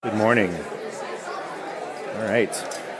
Good morning. All right.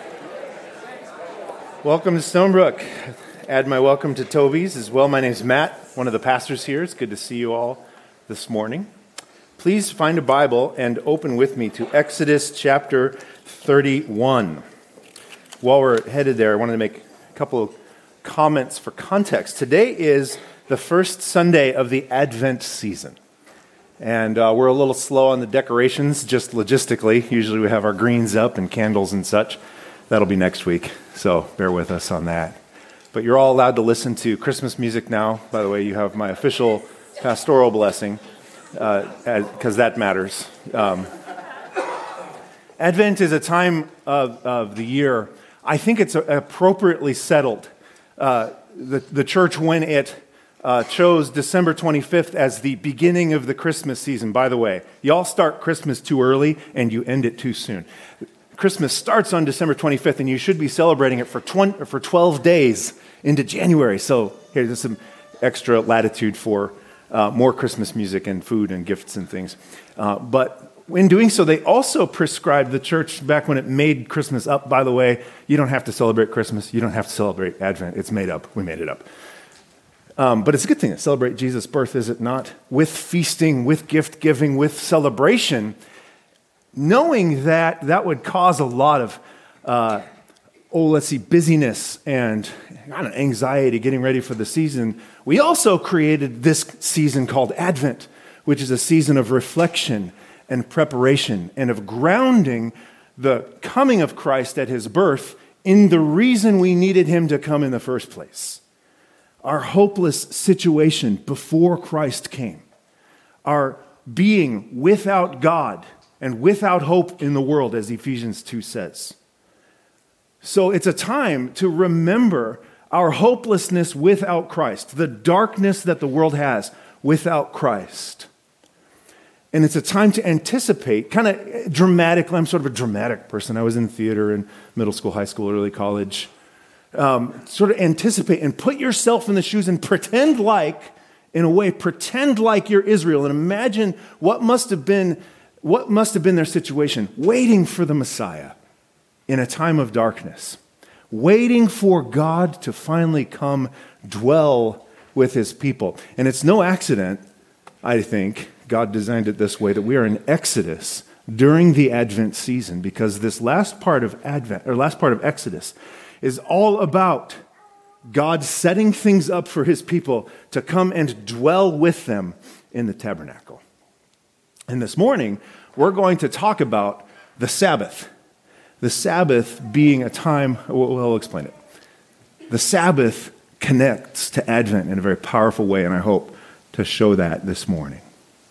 Welcome to Stonebrook. Add my welcome to Toby's as well. My name's Matt, one of the pastors here. It's good to see you all this morning. Please find a Bible and open with me to Exodus chapter 31. While we're headed there, I wanted to make a couple of comments for context. Today is the first Sunday of the Advent season. And we're a little slow on the decorations, just logistically. Usually we have our greens up and candles and such. That'll be next week, so bear with us on that. But you're all allowed to listen to Christmas music now. By the way, you have my official pastoral blessing, because that matters. Advent is a time of the year. I think it's appropriately settled. The church, when it chose December 25th as the beginning of the Christmas season. By the way, y'all start Christmas too early and you end it too soon. Christmas starts on December 25th and you should be celebrating it for 12 days into January. So here's some extra latitude for more Christmas music and food and gifts and things. But in doing so, they also prescribed, the church back when it made Christmas up, by the way, you don't have to celebrate Christmas. You don't have to celebrate Advent. It's made up. We made it up. But it's a good thing to celebrate Jesus' birth, is it not? With feasting, with gift giving, with celebration, knowing that that would cause a lot of, busyness and anxiety getting ready for the season. We also created this season called Advent, which is a season of reflection and preparation and of grounding the coming of Christ at his birth in the reason we needed him to come in the first place. Our hopeless situation before Christ came, our being without God and without hope in the world, as Ephesians 2 says. So it's a time to remember our hopelessness without Christ, the darkness that the world has without Christ. And it's a time to anticipate, kind of dramatically. I'm sort of a dramatic person. I was in theater in middle school, high school, early college. Sort of anticipate and put yourself in the shoes and pretend like you're Israel, and imagine what must have been their situation, waiting for the Messiah in a time of darkness, waiting for God to finally come dwell with his people. And it's no accident, I think, God designed it this way, that we are in Exodus during the Advent season, because this last part of Exodus is all about God setting things up for his people to come and dwell with them in the tabernacle. And this morning, we're going to talk about the Sabbath. The Sabbath being a time, we'll explain it. The Sabbath connects to Advent in a very powerful way, and I hope to show that this morning.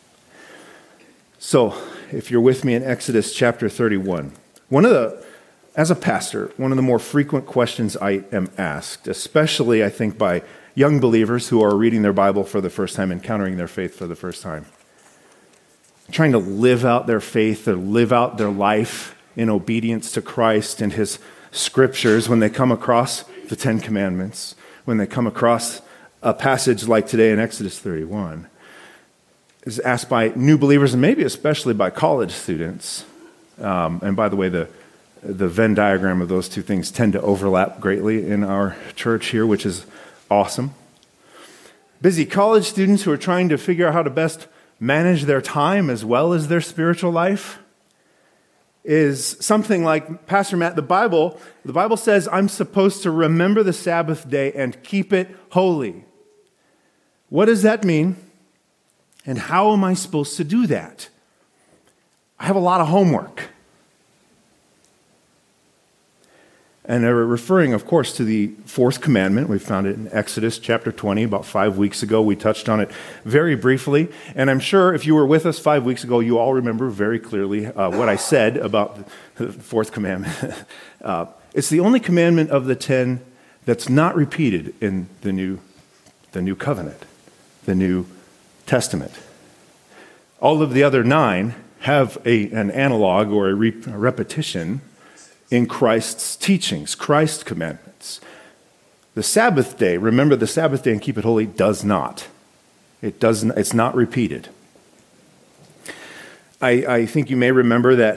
So, if you're with me in Exodus chapter 31, as a pastor, one of the more frequent questions I am asked, especially I think by young believers who are reading their Bible for the first time, encountering their faith for the first time, trying to live out their faith or live out their life in obedience to Christ and his scriptures, when they come across the Ten Commandments, when they come across a passage like today in Exodus 31, is asked by new believers and maybe especially by college students. And by the way, the Venn diagram of those two things tend to overlap greatly in our church here, which is awesome. Busy college students who are trying to figure out how to best manage their time as well as their spiritual life is something like, Pastor Matt, the Bible says I'm supposed to remember the Sabbath day and keep it holy. What does that mean? And how am I supposed to do that? I have a lot of homework. And they're referring, of course, to the fourth commandment. We found it in Exodus chapter 20 about 5 weeks ago. We touched on it very briefly. And I'm sure if you were with us 5 weeks ago, you all remember very clearly what I said about the fourth commandment. It's the only commandment of the 10 that's not repeated in the new covenant, the New Testament. All of the other 9 have an analog or a repetition in Christ's teachings, Christ's commandments. The Sabbath day, remember the Sabbath day and keep it holy, does not. It's not repeated. I think you may remember that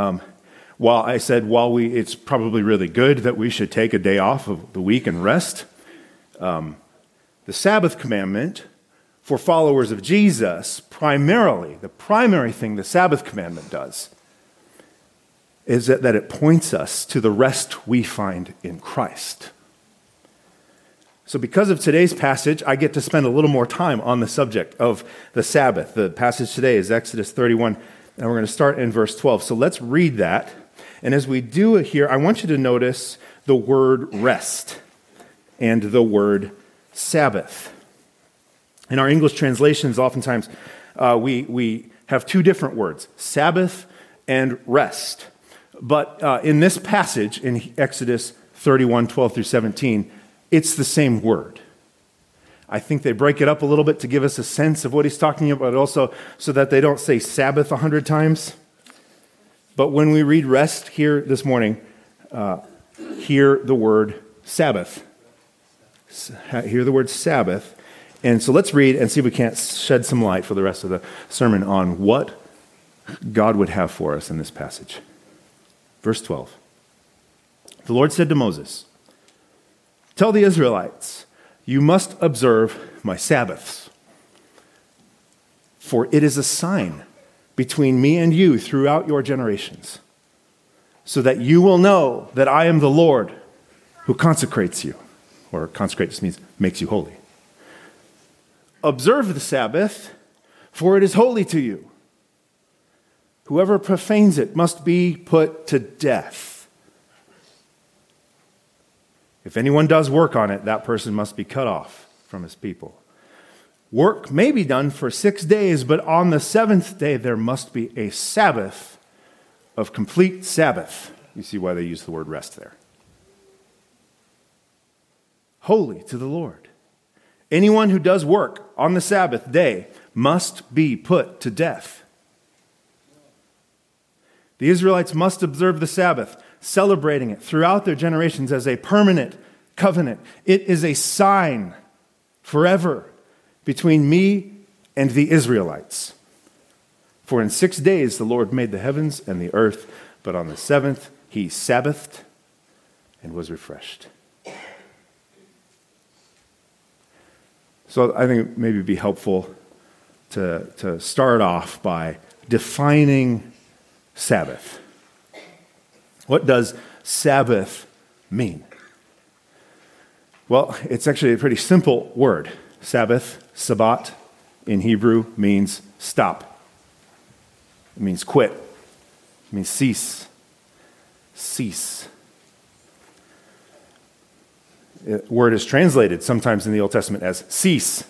it's probably really good that we should take a day off of the week and rest. The Sabbath commandment for followers of Jesus, primarily, the primary thing the Sabbath commandment does is that it points us to the rest we find in Christ. So because of today's passage, I get to spend a little more time on the subject of the Sabbath. The passage today is Exodus 31, and we're going to start in verse 12. So let's read that. And as we do it here, I want you to notice the word rest and the word Sabbath. In our English translations, oftentimes we have two different words, Sabbath and rest. But in this passage, in Exodus 31, 12 through 17, it's the same word. I think they break it up a little bit to give us a sense of what he's talking about, but also so that they don't say Sabbath 100 times. But when we read rest here this morning, hear the word Sabbath. Hear the word Sabbath. And so let's read and see if we can't shed some light for the rest of the sermon on what God would have for us in this passage. Verse 12. The Lord said to Moses, "Tell the Israelites, you must observe my Sabbaths, for it is a sign between me and you throughout your generations, so that you will know that I am the Lord who consecrates you." Or consecrate just means makes you holy. "Observe the Sabbath, for it is holy to you. Whoever profanes it must be put to death. If anyone does work on it, that person must be cut off from his people. Work may be done for 6 days, but on the seventh day there must be a Sabbath of complete Sabbath." You see why they use the word rest there. "Holy to the Lord. Anyone who does work on the Sabbath day must be put to death. The Israelites must observe the Sabbath, celebrating it throughout their generations as a permanent covenant. It is a sign forever between me and the Israelites. For in 6 days the Lord made the heavens and the earth, but on the seventh he Sabbathed and was refreshed." So I think it maybe be helpful to start off by defining Sabbath. What does Sabbath mean? Well, it's actually a pretty simple word. Sabbath, Sabbat, in Hebrew means stop. It means quit. It means cease. Cease. The word is translated sometimes in the Old Testament as cease.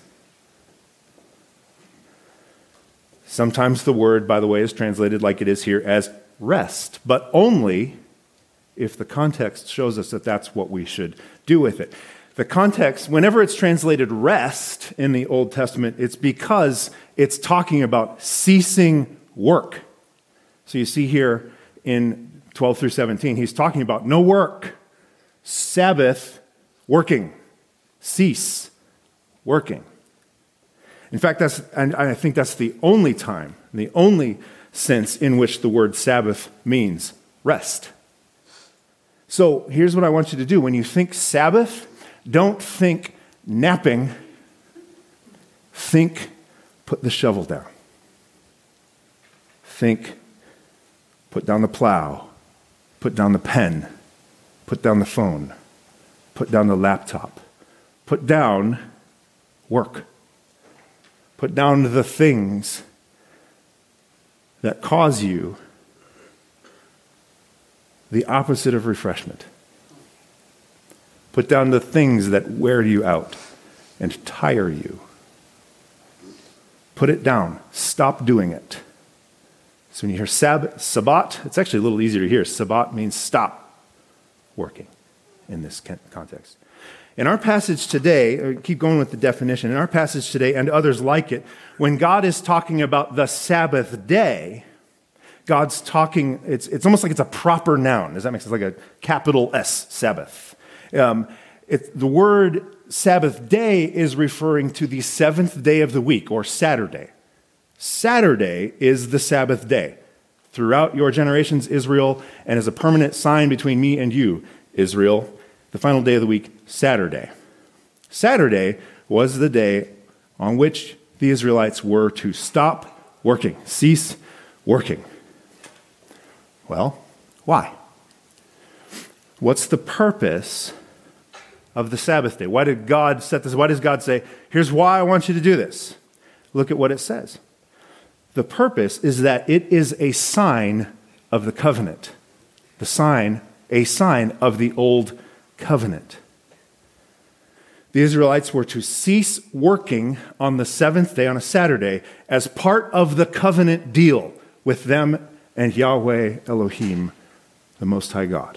Sometimes the word, by the way, is translated like it is here as rest, but only if the context shows us that that's what we should do with it. The context, whenever it's translated rest in the Old Testament, it's because it's talking about ceasing work. So you see here in 12 through 17, he's talking about no work, Sabbath, working, cease, working. In fact, I think that's the only time, the only sense in which the word Sabbath means rest. So here's what I want you to do. When you think Sabbath, don't think napping. Think put the shovel down. Think put down the plow, put down the pen, put down the phone, put down the laptop, put down work. Put down the things that cause you the opposite of refreshment. Put down the things that wear you out and tire you. Put it down. Stop doing it. So when you hear Sabbat, it's actually a little easier to hear. Sabbat means stop working in this context. In our passage today, keep going with the definition, in our passage today and others like it, when God is talking about the Sabbath day, God's talking, it's almost like it's a proper noun. Does that make sense? Like a capital S, Sabbath. The word Sabbath day is referring to the seventh day of the week, or Saturday. Saturday is the Sabbath day throughout your generations, Israel, and as a permanent sign between me and you, Israel, the final day of the week, Saturday. Saturday was the day on which the Israelites were to stop working, cease working. Well, why? What's the purpose of the Sabbath day? Why did God set this? Why does God say, here's why I want you to do this? Look at what it says. The purpose is that it is a sign of the covenant. A sign of the old covenant. The Israelites were to cease working on the seventh day, on a Saturday, as part of the covenant deal with them and Yahweh Elohim, the Most High God.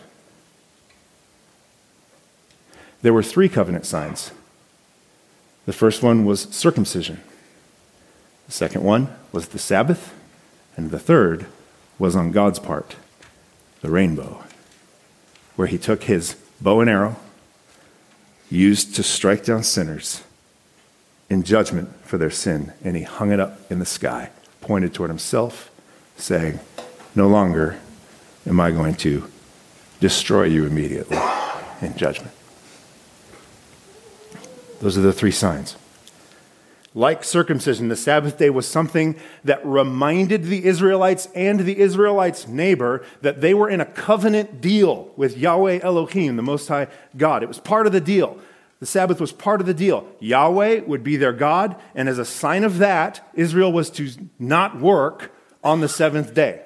There were 3 covenant signs. The first one was circumcision. The second one was the Sabbath. And the third was on God's part, the rainbow, where he took his bow and arrow, used to strike down sinners in judgment for their sin, and he hung it up in the sky, pointed toward himself, saying, no longer am I going to destroy you immediately in judgment. Those are the 3 signs. Like circumcision, the Sabbath day was something that reminded the Israelites and the Israelites' neighbor that they were in a covenant deal with Yahweh Elohim, the Most High God. It was part of the deal. The Sabbath was part of the deal. Yahweh would be their God, and as a sign of that, Israel was to not work on the 7th day.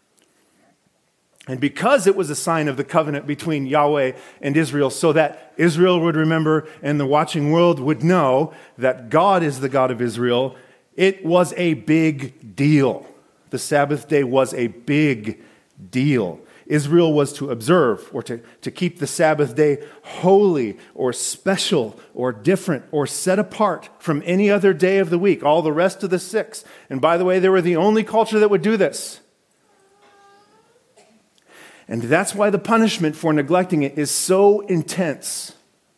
And because it was a sign of the covenant between Yahweh and Israel, so that Israel would remember and the watching world would know that God is the God of Israel, it was a big deal. The Sabbath day was a big deal. Israel was to observe or to keep the Sabbath day holy or special or different or set apart from any other day of the week, all the rest of the 6. And by the way, they were the only culture that would do this. And that's why the punishment for neglecting it is so intense.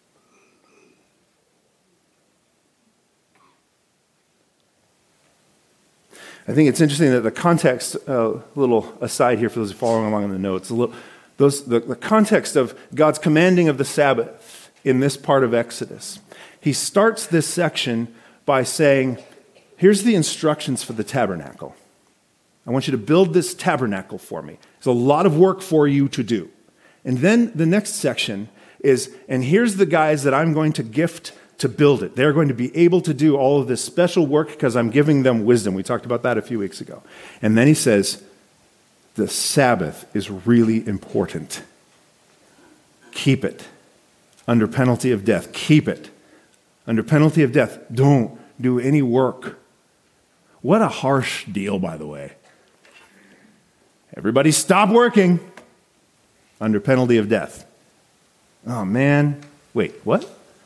I think it's interesting that the context, a little aside here for those following along in the notes, the context of God's commanding of the Sabbath in this part of Exodus. He starts this section by saying, here's the instructions for the tabernacle. I want you to build this tabernacle for me. There's a lot of work for you to do. And then the next section is, and here's the guys that I'm going to gift to build it. They're going to be able to do all of this special work because I'm giving them wisdom. We talked about that a few weeks ago. And then he says, the Sabbath is really important. Keep it under penalty of death. Keep it under penalty of death. Don't do any work. What a harsh deal, by the way. Everybody stop working under penalty of death. Oh, man. Wait, what?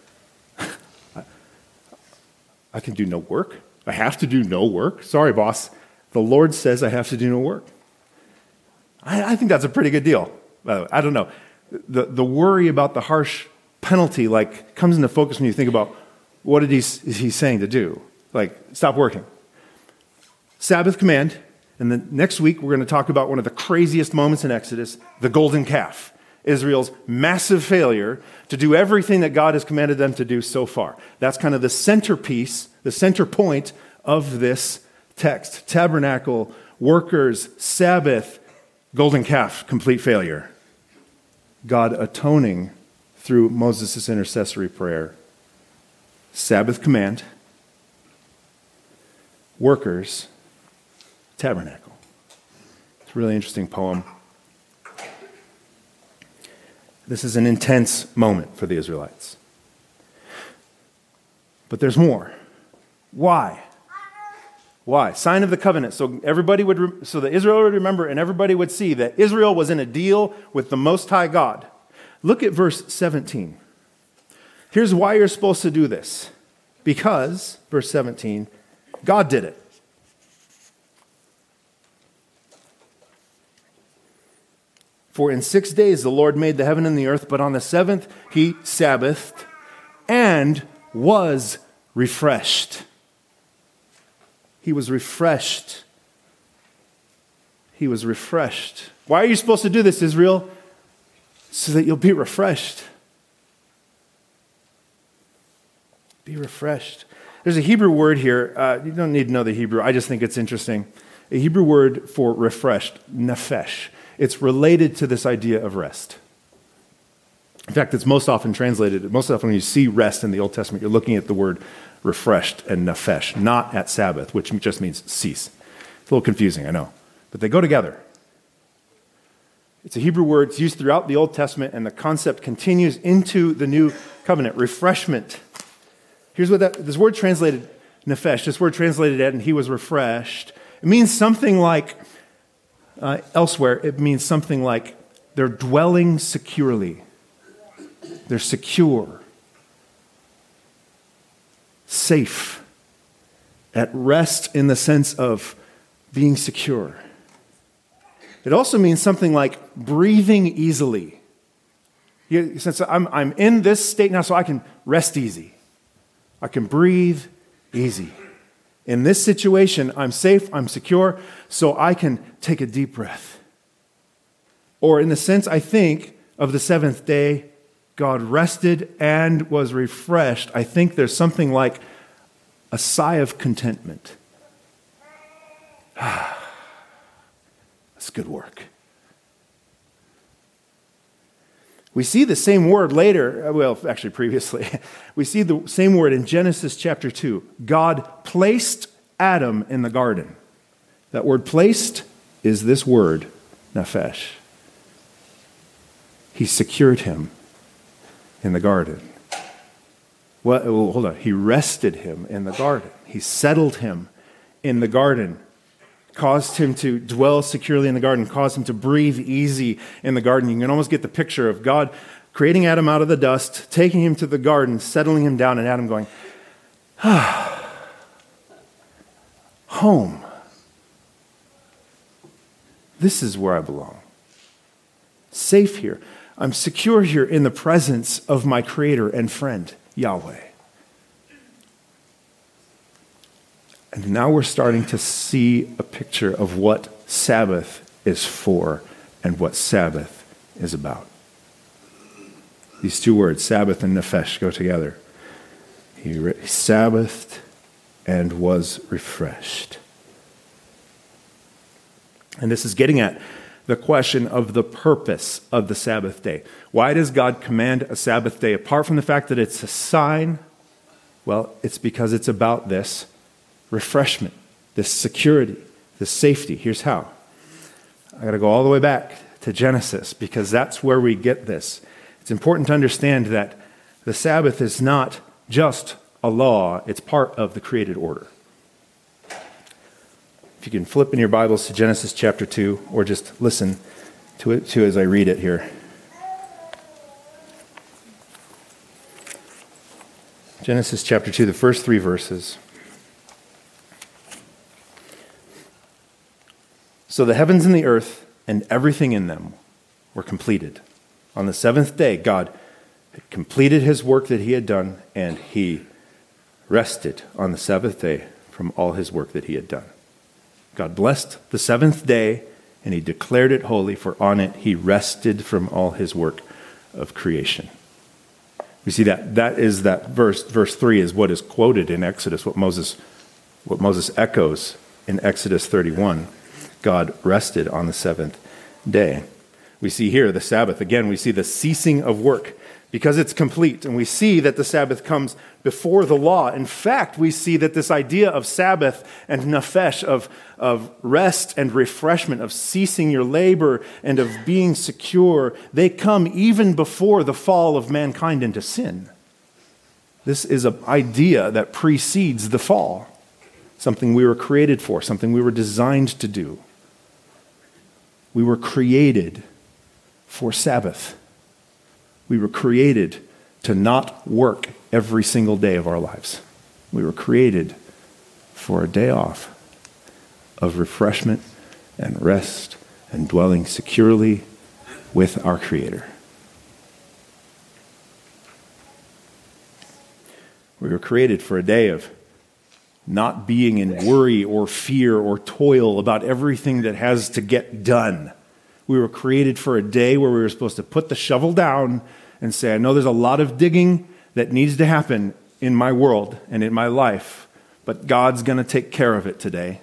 I can do no work? I have to do no work? Sorry, boss. The Lord says I have to do no work. I think that's a pretty good deal. By the way, I don't know. The worry about the harsh penalty comes into focus when you think about what is he saying to do? Stop working. Sabbath command. And then next week, we're going to talk about one of the craziest moments in Exodus, the golden calf, Israel's massive failure to do everything that God has commanded them to do so far. That's kind of the centerpiece, the center point of this text. Tabernacle, workers, Sabbath, golden calf, complete failure. God atoning through Moses' intercessory prayer. Sabbath command, workers, tabernacle. It's a really interesting poem. This is an intense moment for the Israelites. But there's more. Why? Why? Sign of the covenant. So that Israel would remember and everybody would see that Israel was in a deal with the Most High God. Look at verse 17. Here's why you're supposed to do this. Because, verse 17, God did it. For in 6 days the Lord made the heaven and the earth, but on the 7th he Sabbathed and was refreshed. He was refreshed. He was refreshed. Why are you supposed to do this, Israel? So that you'll be refreshed. Be refreshed. There's a Hebrew word here. You don't need to know the Hebrew. I just think it's interesting. A Hebrew word for refreshed, nephesh. It's related to this idea of rest. In fact, it's most often translated, most often when you see rest in the Old Testament, you're looking at the word refreshed and nephesh, not at Sabbath, which just means cease. It's a little confusing, I know, but they go together. It's a Hebrew word. It's used throughout the Old Testament, and the concept continues into the New Covenant. Refreshment. Here's what this word translated, nephesh, this word translated and he was refreshed. It means something like, elsewhere, it means something like they're dwelling securely. They're secure, safe, at rest in the sense of being secure. It also means something like breathing easily. Since I'm in this state now, so I can rest easy. I can breathe easy. In this situation, I'm safe, I'm secure, so I can take a deep breath. Or in the sense, I think, of the seventh day, God rested and was refreshed. I think there's something like a sigh of contentment. That's good work. We see the same word later, well, actually previously. We see the same word in Genesis chapter 2. God placed Adam in the garden. That word placed is this word, nephesh. He secured him in the garden. Well, hold on. He rested him in the garden. He settled him in the garden. Caused him to dwell securely in the garden, caused him to breathe easy in the garden. You can almost get the picture of God creating Adam out of the dust, taking him to the garden, settling him down, and Adam going, home. This is where I belong. Safe here. I'm secure here in the presence of my Creator and friend, Yahweh. And now we're starting to see a picture of what Sabbath is for and what Sabbath is about. These two words, Sabbath and nephesh, go together. He Sabbathed and was refreshed. And this is getting at the question of the purpose of the Sabbath day. Why does God command a Sabbath day? Apart from the fact that it's a sign, well, it's because it's about this refreshment, this security, this safety. Here's how. I got to go all the way back to Genesis because that's where we get this. It's important to understand that the Sabbath is not just a law, it's part of the created order. If you can flip in your Bibles to Genesis chapter 2 or just listen to it too as I read it here. Genesis chapter 2, the first 3 verses. So the heavens and the earth and everything in them were completed. On the seventh day, God had completed his work that he had done, and he rested on the seventh day from all his work that he had done. God blessed the seventh day, and he declared it holy, for on it he rested from all his work of creation. We see that is that verse 3 is what is quoted in Exodus, what Moses echoes in Exodus 31. God rested on the seventh day. We see here the Sabbath. Again, we see the ceasing of work because it's complete. And we see that the Sabbath comes before the law. In fact, we see that this idea of Sabbath and nephesh, of rest and refreshment, of ceasing your labor and of being secure, they come even before the fall of mankind into sin. This is an idea that precedes the fall, something we were created for, something we were designed to do. We were created for Sabbath. We were created to not work every single day of our lives. We were created for a day off of refreshment and rest and dwelling securely with our Creator. We were created for a day of not being in worry or fear or toil about everything that has to get done. We were created for a day where we were supposed to put the shovel down and say, I know there's a lot of digging that needs to happen in my world and in my life, but God's going to take care of it today.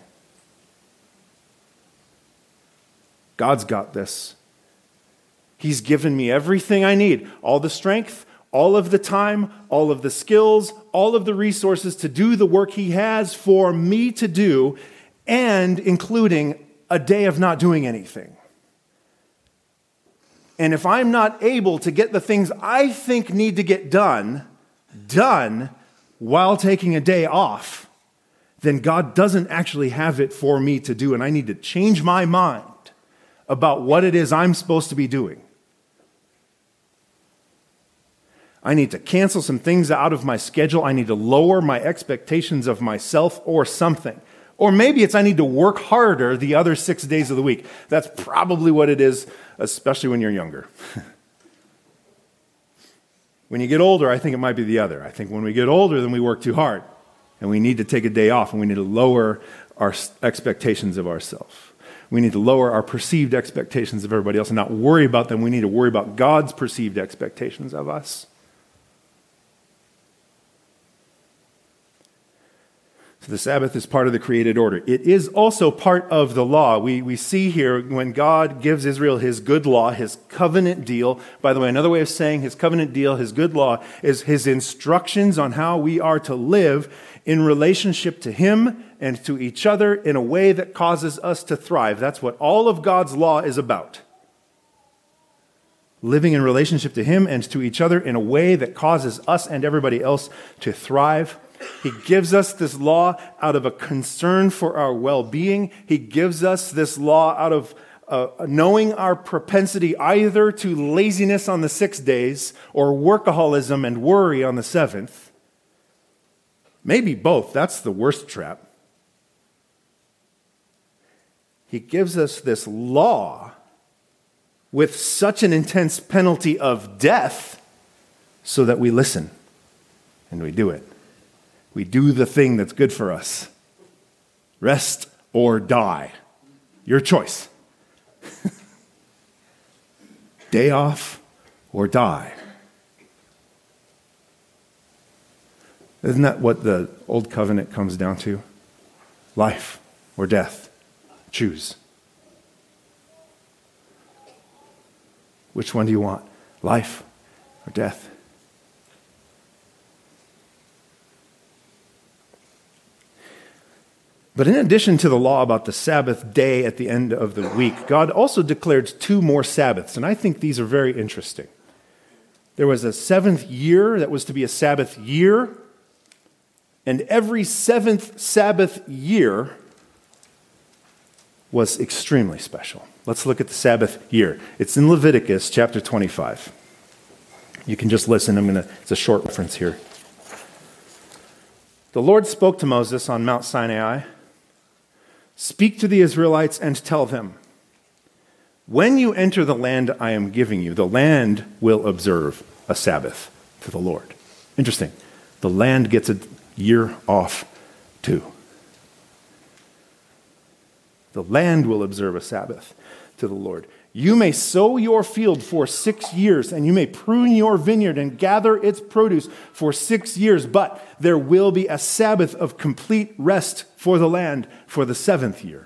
God's got this. He's given me everything I need, all the strength, all of the time, all of the skills, all of the resources to do the work He has for me to do, and including a day of not doing anything. And if I'm not able to get the things I think need to get done while taking a day off, then God doesn't actually have it for me to do, and I need to change my mind about what it is I'm supposed to be doing. I need to cancel some things out of my schedule. I need to lower my expectations of myself or something. Or maybe it's I need to work harder the other 6 days of the week. That's probably what it is, especially when you're younger. When you get older, I think it might be the other. I think when we get older, then we work too hard. And we need to take a day off, and we need to lower our expectations of ourselves. We need to lower our perceived expectations of everybody else and not worry about them. We need to worry about God's perceived expectations of us. So the Sabbath is part of the created order. It is also part of the law. We see here when God gives Israel His good law, His covenant deal. By the way, another way of saying His covenant deal, His good law, is His instructions on how we are to live in relationship to Him and to each other in a way that causes us to thrive. That's what all of God's law is about. Living in relationship to Him and to each other in a way that causes us and everybody else to thrive. He gives us this law out of a concern for our well-being. He gives us this law out of knowing our propensity either to laziness on the 6 days or workaholism and worry on the 7th. Maybe both. That's the worst trap. He gives us this law with such an intense penalty of death so that we listen and we do it. We do the thing that's good for us. Rest or die. Your choice. Day off or die. Isn't that what the Old Covenant comes down to? Life or death. Choose. Which one do you want? Life or death? But in addition to the law about the Sabbath day at the end of the week, God also declared 2 more Sabbaths, and I think these are very interesting. There was a 7th year that was to be a Sabbath year, and every 7th Sabbath year was extremely special. Let's look at the Sabbath year. It's in Leviticus chapter 25. You can just listen. It's a short reference here. The Lord spoke to Moses on Mount Sinai. Speak to the Israelites and tell them, when you enter the land I am giving you, the land will observe a Sabbath to the Lord. Interesting. The land gets a year off too. The land will observe a Sabbath to the Lord. You may sow your field for 6 years, and you may prune your vineyard and gather its produce for 6 years, but there will be a Sabbath of complete rest for the land for the 7th year.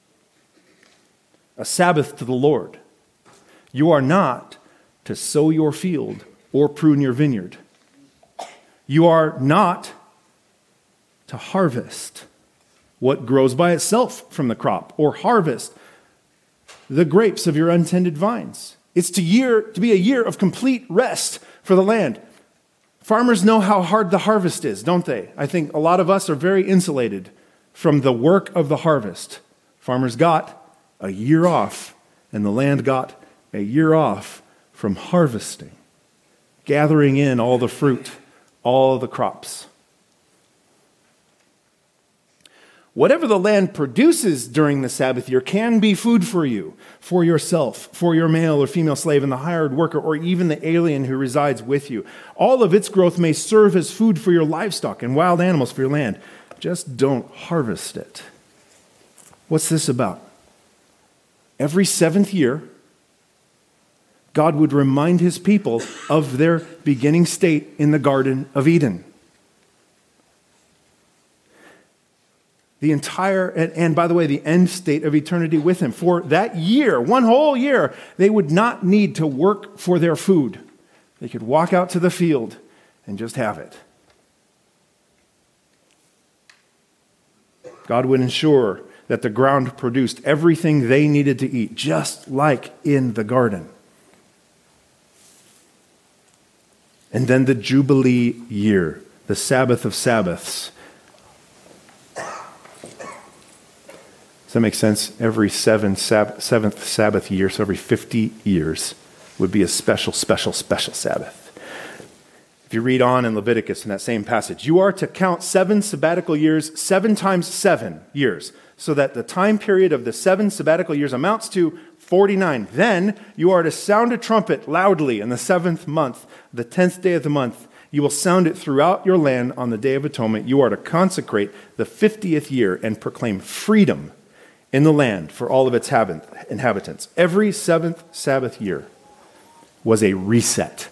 A Sabbath to the Lord. You are not to sow your field or prune your vineyard. You are not to harvest what grows by itself from the crop, or harvest the grapes of your untended vines. It's to be a year of complete rest for the land. Farmers know how hard the harvest is, don't they? I think a lot of us are very insulated from the work of the harvest. Farmers got a year off, and the land got a year off from harvesting, gathering in all the fruit, all the crops. Whatever the land produces during the Sabbath year can be food for you, for yourself, for your male or female slave and the hired worker, or even the alien who resides with you. All of its growth may serve as food for your livestock and wild animals for your land. just don't harvest it. What's this about? Every seventh year, God would remind his people of their beginning state in the Garden of Eden. The entire, and by the way, the end state of eternity with him. For that year, one whole year, they would not need to work for their food. They could walk out to the field and just have it. God would ensure that the ground produced everything they needed to eat, just like in the garden. And then the Jubilee year, the Sabbath of Sabbaths. Does that make sense? Every seventh Sabbath year, so every 50 years, would be a special Sabbath. If you read on in Leviticus in that same passage, you are to count 7 sabbatical years, 7 times 7 years, so that the time period of the 7 sabbatical years amounts to 49. Then you are to sound a trumpet loudly in the 7th month, the 10th day of the month. You will sound it throughout your land on the Day of Atonement. You are to consecrate the 50th year and proclaim freedom in the land for all of its inhabitants. Every 7th Sabbath year was a reset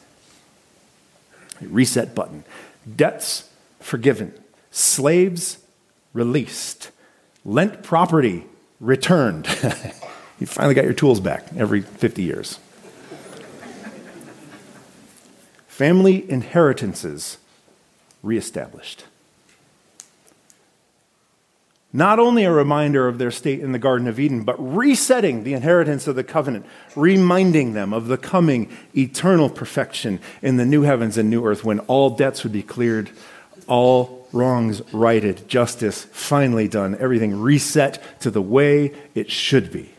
button. Debts forgiven, slaves released, lent property returned. You finally got your tools back every 50 years. Family inheritances reestablished. Not only a reminder of their state in the Garden of Eden, but resetting the inheritance of the covenant, reminding them of the coming eternal perfection in the new heavens and new earth when all debts would be cleared, all wrongs righted, justice finally done, everything reset to the way it should be.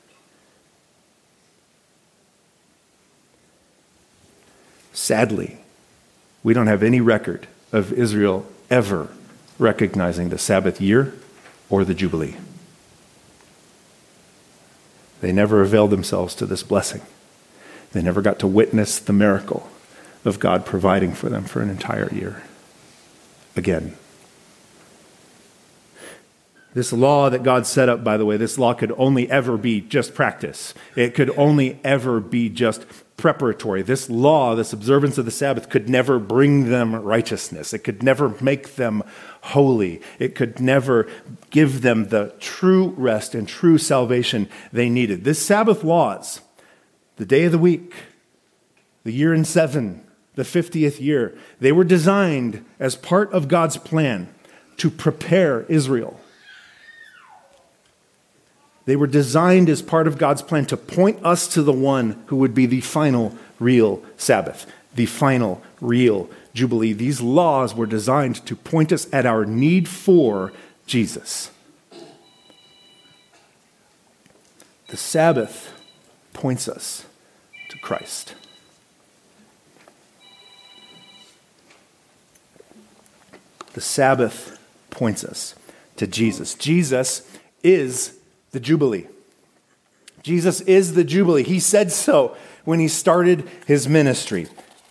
Sadly, we don't have any record of Israel ever recognizing the Sabbath year or the Jubilee. They never availed themselves to this blessing. They never got to witness the miracle of God providing for them for an entire year. Again. This law that God set up, by the way, this law could only ever be just practice. It could only ever be just preparatory. This law, this observance of the Sabbath, could never bring them righteousness. It could never make them holy. It could never give them the true rest and true salvation they needed. This Sabbath laws, the day of the week, the year in 7, the 50th year, they were designed as part of God's plan to prepare Israel. They were designed as part of God's plan to point us to the one who would be the final real Sabbath, the final real Jubilee. These laws were designed to point us at our need for Jesus. The Sabbath points us to Christ. The Sabbath points us to Jesus. Jesus is the Jubilee. Jesus is the Jubilee. He said so when he started his ministry.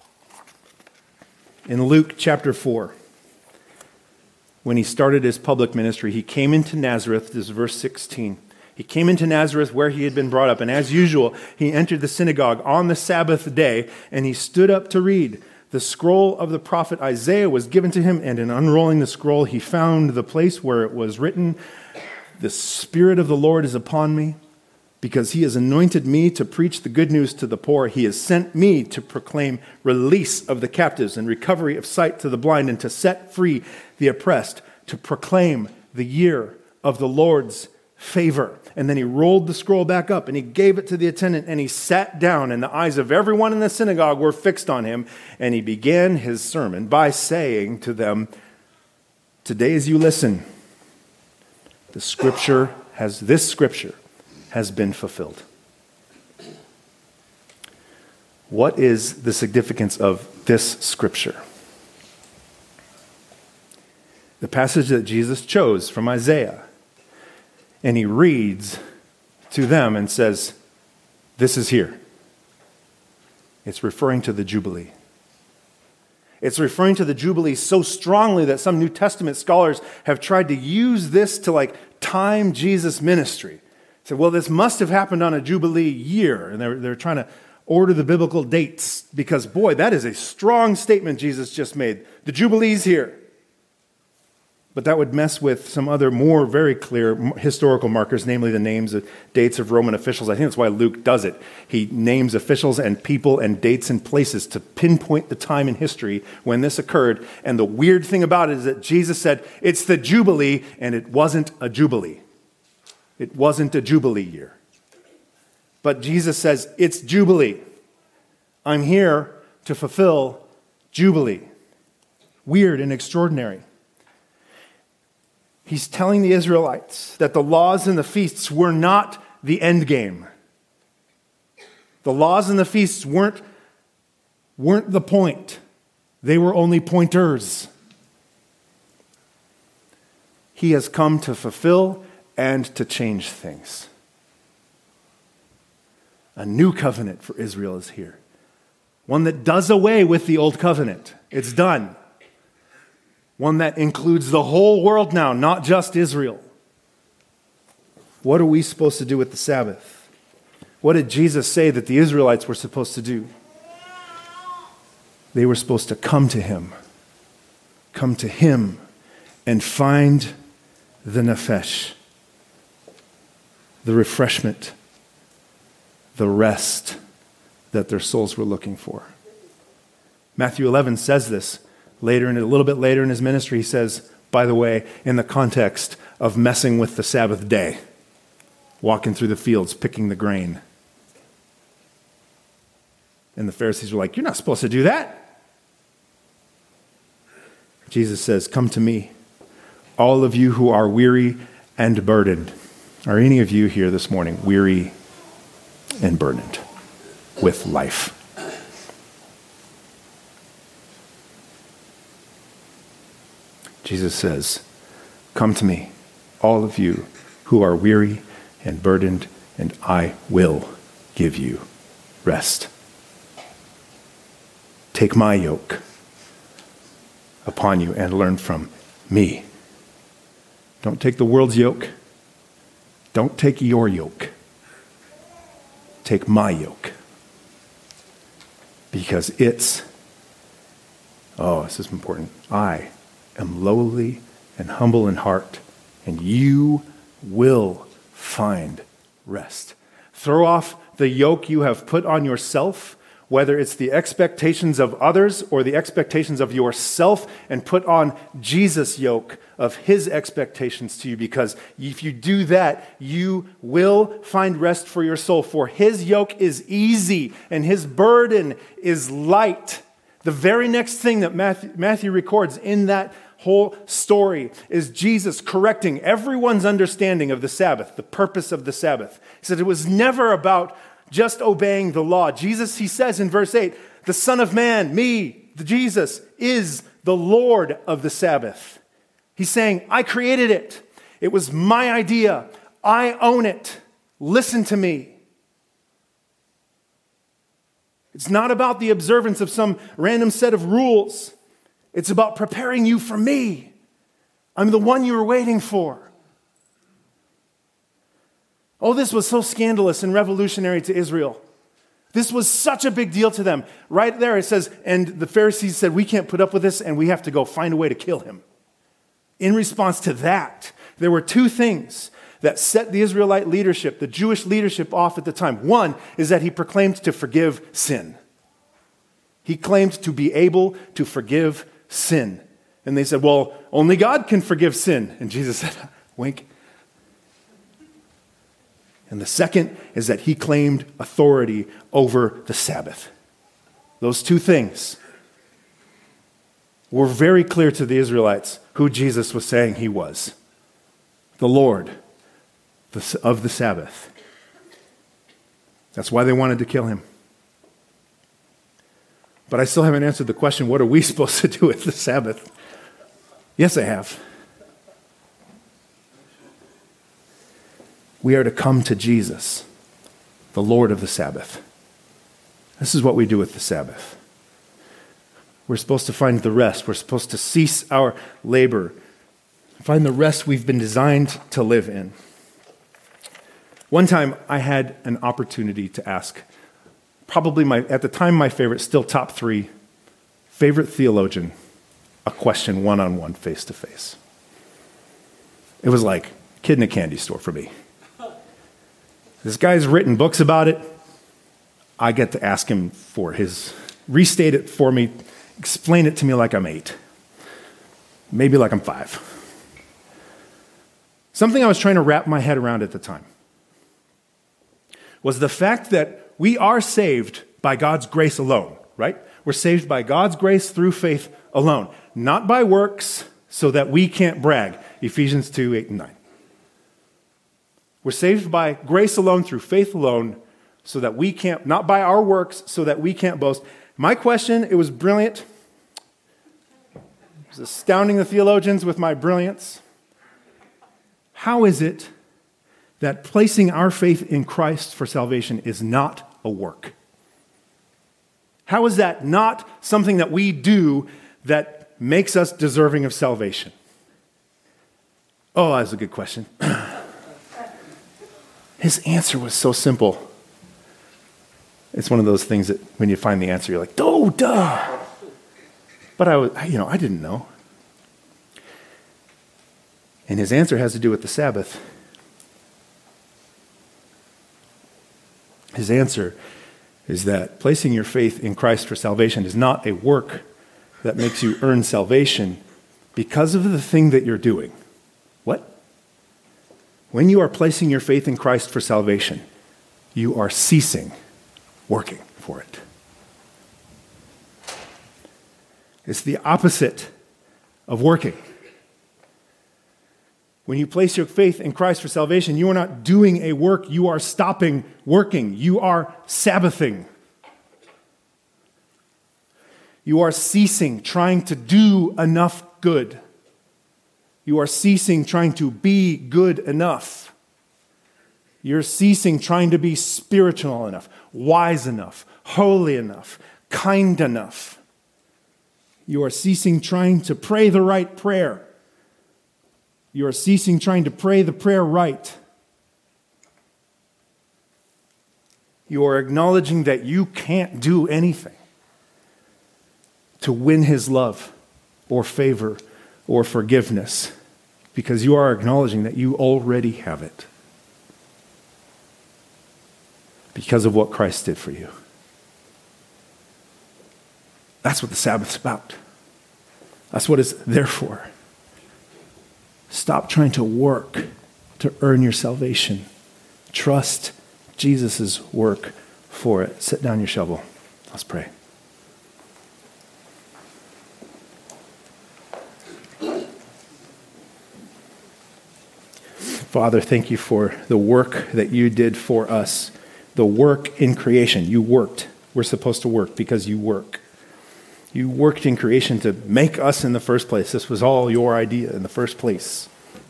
In Luke chapter 4, when he started his public ministry, he came into Nazareth, this is verse 16. He came into Nazareth where he had been brought up, and as usual, he entered the synagogue on the Sabbath day, and he stood up to read. The scroll of the prophet Isaiah was given to him, and in unrolling the scroll, he found the place where it was written, "The Spirit of the Lord is upon me, because he has anointed me to preach the good news to the poor. He has sent me to proclaim release of the captives and recovery of sight to the blind, and to set free the oppressed, to proclaim the year of the Lord's favor." And then he rolled the scroll back up and he gave it to the attendant and he sat down, and the eyes of everyone in the synagogue were fixed on him. And he began his sermon by saying to them, "Today as you listen, this scripture has been fulfilled." What is the significance of this scripture? The passage that Jesus chose from Isaiah. And he reads to them and says, "This is here." It's referring to the Jubilee. It's referring to the Jubilee so strongly that some New Testament scholars have tried to use this to time Jesus' ministry. So, well, this must have happened on a Jubilee year. And they're trying to order the biblical dates because, boy, that is a strong statement Jesus just made. The Jubilee's here. But that would mess with some other more very clear historical markers, namely the names and dates of Roman officials. I think that's why Luke does it. He names officials and people and dates and places to pinpoint the time in history when this occurred. And the weird thing about it is that Jesus said, it's the Jubilee, and it wasn't a Jubilee. It wasn't a Jubilee year. But Jesus says, it's Jubilee. I'm here to fulfill Jubilee. Weird and extraordinary. He's telling the Israelites that the laws and the feasts were not the end game. The laws and the feasts weren't the point. They were only pointers. He has come to fulfill and to change things. A new covenant for Israel is here. One that does away with the old covenant. It's done. One that includes the whole world now, not just Israel. What are we supposed to do with the Sabbath? What did Jesus say that the Israelites were supposed to do? They were supposed to come to Him and find the nefesh, the refreshment, the rest that their souls were looking for. Matthew 11 says this. A little bit later in his ministry, he says, by the way, in the context of messing with the Sabbath day, walking through the fields, picking the grain. And the Pharisees were like, you're not supposed to do that. Jesus says, come to me, all of you who are weary and burdened. Are any of you here this morning weary and burdened with life? Jesus says, come to me, all of you who are weary and burdened, and I will give you rest. Take my yoke upon you and learn from me. Don't take the world's yoke. Don't take your yoke. Take my yoke. Because this is important. I am lowly and humble in heart, and you will find rest. Throw off the yoke you have put on yourself, whether it's the expectations of others or the expectations of yourself, and put on Jesus' yoke of His expectations to you, because if you do that, you will find rest for your soul. For His yoke is easy and His burden is light. The very next thing that Matthew records in that whole story is Jesus correcting everyone's understanding of the Sabbath, the purpose of the Sabbath. He said it was never about just obeying the law. Jesus, he says in verse 8, the Son of Man, me, Jesus, is the Lord of the Sabbath. He's saying, I created it. It was my idea. I own it. Listen to me. It's not about the observance of some random set of rules. It's about preparing you for me. I'm the one you were waiting for. Oh, this was so scandalous and revolutionary to Israel. This was such a big deal to them. Right there it says, and the Pharisees said, we can't put up with this and we have to go find a way to kill him. In response to that, there were two things that set the Israelite leadership, the Jewish leadership, off at the time. One is that he proclaimed to forgive sin. He claimed to be able to forgive sin. And they said, well, only God can forgive sin. And Jesus said, wink. And the second is that he claimed authority over the Sabbath. Those two things were very clear to the Israelites who Jesus was saying he was. The Lord of the Sabbath. That's why they wanted to kill him. But I still haven't answered the question, what are we supposed to do with the Sabbath? Yes, I have. We are to come to Jesus, the Lord of the Sabbath. This is what we do with the Sabbath. we're supposed to find the rest. We're supposed to cease our labor, find the rest we've been designed to live in. One time I had an opportunity to ask probably at the time my favorite, still top 3, favorite theologian a question one-on-one, face-to-face. It was like kid in a candy store for me. This guy's written books about it. I get to ask him for restate it for me, explain it to me like I'm 8, maybe like I'm 5. Something I was trying to wrap my head around at the time was the fact that we are saved by God's grace alone, right? We're saved by God's grace through faith alone, not by works so that we can't brag, Ephesians 2, 8, and 9. We're saved by grace alone through faith alone so that we can't, not by our works so that we can't boast. My question, it was brilliant. It was astounding the theologians with my brilliance. How is it that placing our faith in Christ for salvation is not a work? How is that not something that we do that makes us deserving of salvation? Oh, that's a good question. His answer was so simple. It's one of those things that when you find the answer, you're like, oh, duh. But I didn't know. And his answer has to do with the Sabbath. His answer is that placing your faith in Christ for salvation is not a work that makes you earn salvation because of the thing that you're doing. What? When you are placing your faith in Christ for salvation, you are ceasing working for it. It's the opposite of working. When you place your faith in Christ for salvation, you are not doing a work, you are stopping working. You are Sabbathing. You are ceasing trying to do enough good. You are ceasing trying to be good enough. You're ceasing trying to be spiritual enough, wise enough, holy enough, kind enough. You are ceasing trying to pray the right prayer. You are ceasing trying to pray the prayer right. You are acknowledging that you can't do anything to win his love or favor or forgiveness because you are acknowledging that you already have it because of what Christ did for you. That's what the Sabbath's about. That's what it's there for. Stop trying to work to earn your salvation. Trust Jesus' work for it. Set down your shovel. Let's pray. Father, thank you for the work that you did for us. The work in creation. You worked. We're supposed to work because you work. You worked in creation to make us in the first place. This was all your idea in the first place.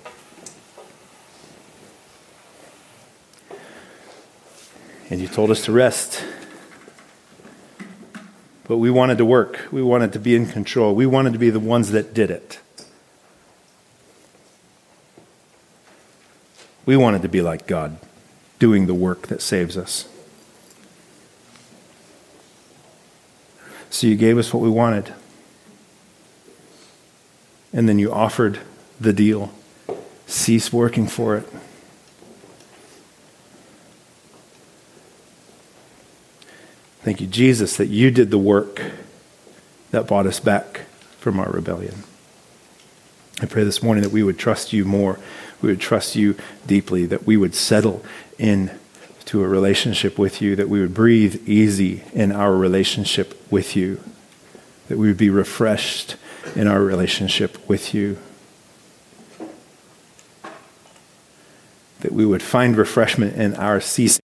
And you told us to rest. But we wanted to work. We wanted to be in control. We wanted to be the ones that did it. We wanted to be like God, doing the work that saves us. So you gave us what we wanted. And then you offered the deal. Cease working for it. Thank you, Jesus, that you did the work that brought us back from our rebellion. I pray this morning that we would trust you more. We would trust you deeply, that we would settle into a relationship with you, that we would breathe easy in our relationship with you, that we would be refreshed in our relationship with you, that we would find refreshment in our ceasing